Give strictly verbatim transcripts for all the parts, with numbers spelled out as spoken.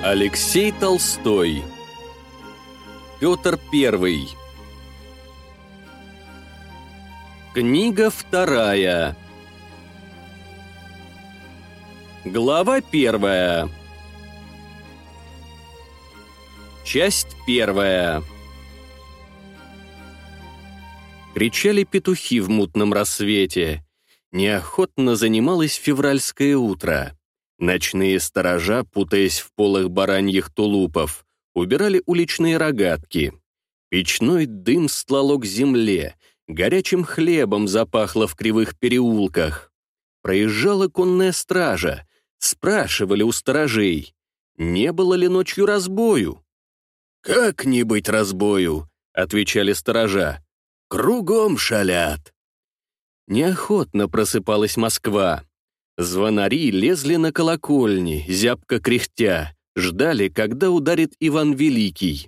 Алексей Толстой. Петр Первый. Книга вторая. Глава первая. Часть первая. Кричали петухи в мутном рассвете. Неохотно занималось февральское утро. Ночные сторожа, путаясь в полах бараньих тулупов, убирали уличные рогатки. Печной дым стлало к земле, горячим хлебом запахло в кривых переулках. Проезжала конная стража, спрашивали у сторожей, не было ли ночью разбою. «Как не быть разбою?» — отвечали сторожа. «Кругом шалят». Неохотно просыпалась Москва. Звонари лезли на колокольни, зябко кряхтя, ждали, когда ударит Иван Великий.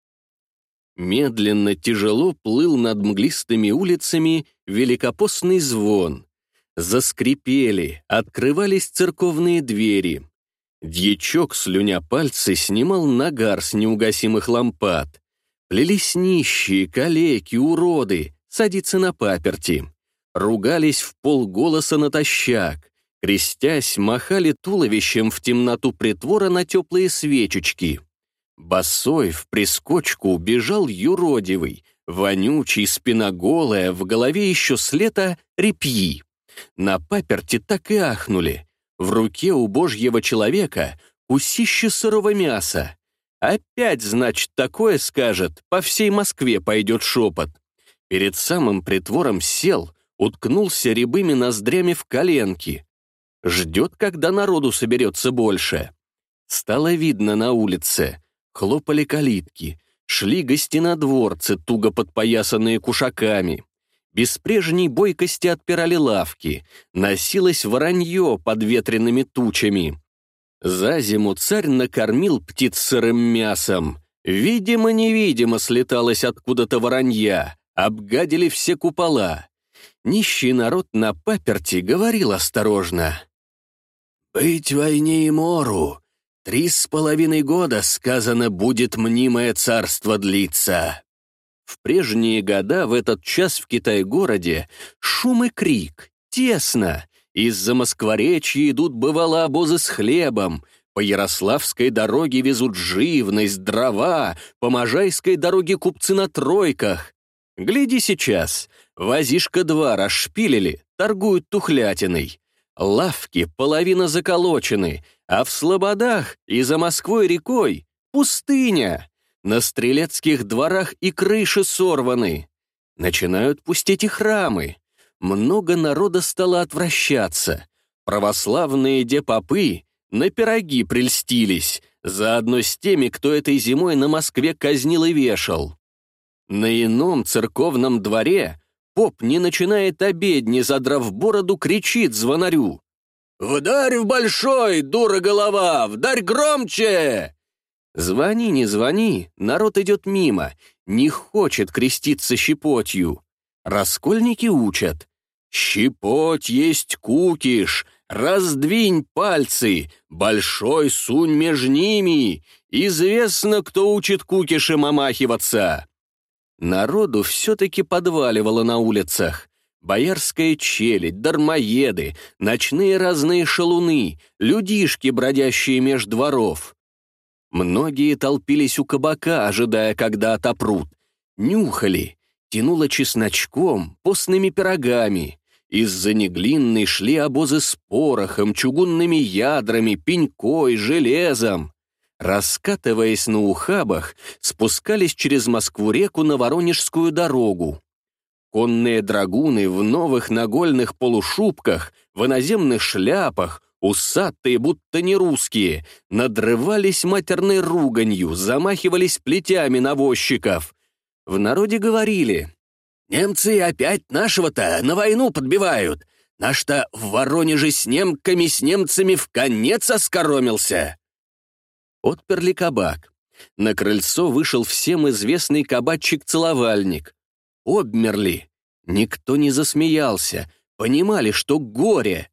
Медленно, тяжело плыл над мглистыми улицами великопостный звон. Заскрипели, открывались церковные двери. Дьячок, слюня пальцы, снимал нагар с неугасимых лампад. Плелись нищие, калеки, уроды, садиться на паперти. Ругались в полголоса натощак. Крестясь, махали туловищем в темноту притвора на теплые свечечки. Босой в прискочку бежал юродивый, вонючий, спина голая, в голове еще с лета репьи. На паперти так и ахнули. В руке у божьего человека кусище сырого мяса. Опять, значит, такое скажет, по всей Москве пойдет шепот. Перед самым притвором сел, уткнулся рябыми ноздрями в коленки. Ждет, когда народу соберется больше. Стало видно на улице. Хлопали калитки. Шли гостинодворцы, туго подпоясанные кушаками. Без прежней бойкости отпирали лавки. Носилось воронье под ветреными тучами. За зиму царь накормил птиц сырым мясом. Видимо-невидимо слеталось откуда-то воронья. Обгадили все купола. Нищий народ на паперти говорил осторожно. «Быть войне и мору. Три с половиной года, сказано, будет мнимое царство длиться». В прежние года в этот час в Китай-городе шум и крик, тесно. Из-за Москворечья идут, бывало, обозы с хлебом. По Ярославской дороге везут живность, дрова, по Можайской дороге купцы на тройках. Гляди сейчас, возишка-два расшпилили, торгуют тухлятиной. Лавки половина заколочены, а в слободах и за Москвой рекой пустыня. На стрелецких дворах и крыши сорваны. Начинают пустить и храмы. Много народа стало отвращаться. Православные депопы на пироги прельстились, заодно с теми, кто этой зимой на Москве казнил и вешал. На ином церковном дворе поп не начинает обедни, задрав бороду, кричит звонарю. «Вдарь в большой, дура голова! Вдарь громче!» Звони, не звони, народ идет мимо, не хочет креститься щепотью. Раскольники учат. «Щепоть есть кукиш, раздвинь пальцы, большой сунь меж ними, известно, кто учит кукишем омахиваться». Народу все-таки подваливало на улицах. Боярская челядь, дармоеды, ночные разные шалуны, людишки, бродящие меж дворов. Многие толпились у кабака, ожидая, когда отопрут. Нюхали, тянуло чесночком, постными пирогами. Из-за Неглинной шли обозы с порохом, чугунными ядрами, пенькой, железом. Раскатываясь на ухабах, спускались через Москву-реку на Воронежскую дорогу. Конные драгуны в новых нагольных полушубках, в иноземных шляпах, усатые, будто не русские, надрывались матерной руганью, замахивались плетями на возчиков. В народе говорили: «Немцы опять нашего-то на войну подбивают. Наш-то в Воронеже с немками, с немцами в конец оскоромился». Отперли кабак. На крыльцо вышел всем известный кабачик-целовальник. Обмерли. Никто не засмеялся. Понимали, что горе.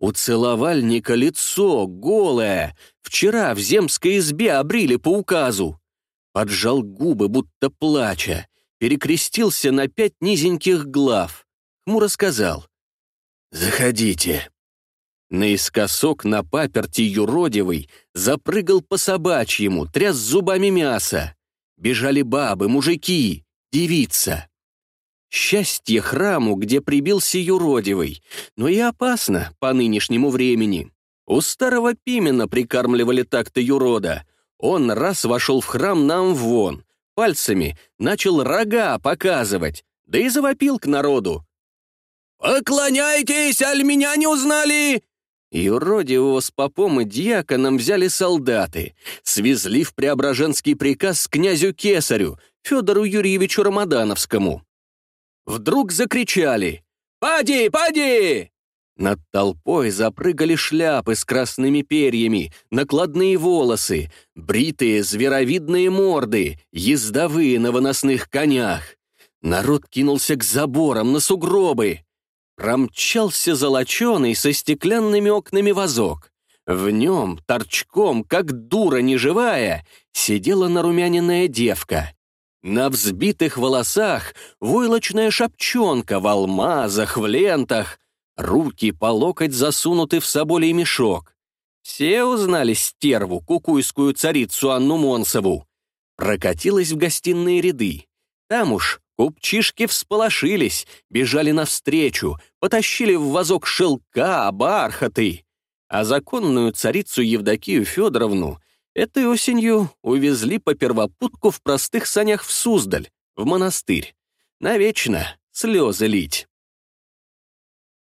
У целовальника лицо голое, вчера в земской избе обрили по указу. Поджал губы, будто плача, перекрестился на пять низеньких глав. Хмуро сказал: «Заходите». Наискосок на паперти юродивый запрыгал по собачьему, тряс зубами мяса. Бежали бабы, мужики, девица. Счастье храму, где прибился юродивый, но и опасно по нынешнему времени. У старого Пимена прикармливали так-то юрода. Он раз вошел в храм на амвон, пальцами начал рога показывать, да и завопил к народу: «Поклоняйтесь, аль меня не узнали!» Юродивого с попом и дьяконом взяли солдаты, свезли в Преображенский приказ к князю Кесарю, Федору Юрьевичу Рамадановскому. Вдруг закричали: «Пади, пади!» Над толпой запрыгали шляпы с красными перьями, накладные волосы, бритые зверовидные морды, ездовые на выносных конях. Народ кинулся к заборам, на сугробы. Промчался золоченый со стеклянными окнами вазок. В нем, торчком, как дура неживая, сидела нарумяненная девка. На взбитых волосах войлочная шапчонка в алмазах, в лентах. Руки по локоть засунуты в соболей мешок. Все узнали стерву, кукуйскую царицу Анну Монсову. Прокатилась в гостиные ряды. Там уж купчишки всполошились, бежали навстречу, потащили в вазок шелка, бархаты. А законную царицу Евдокию Федоровну этой осенью увезли по первопутку в простых санях в Суздаль, в монастырь. Навечно слезы лить.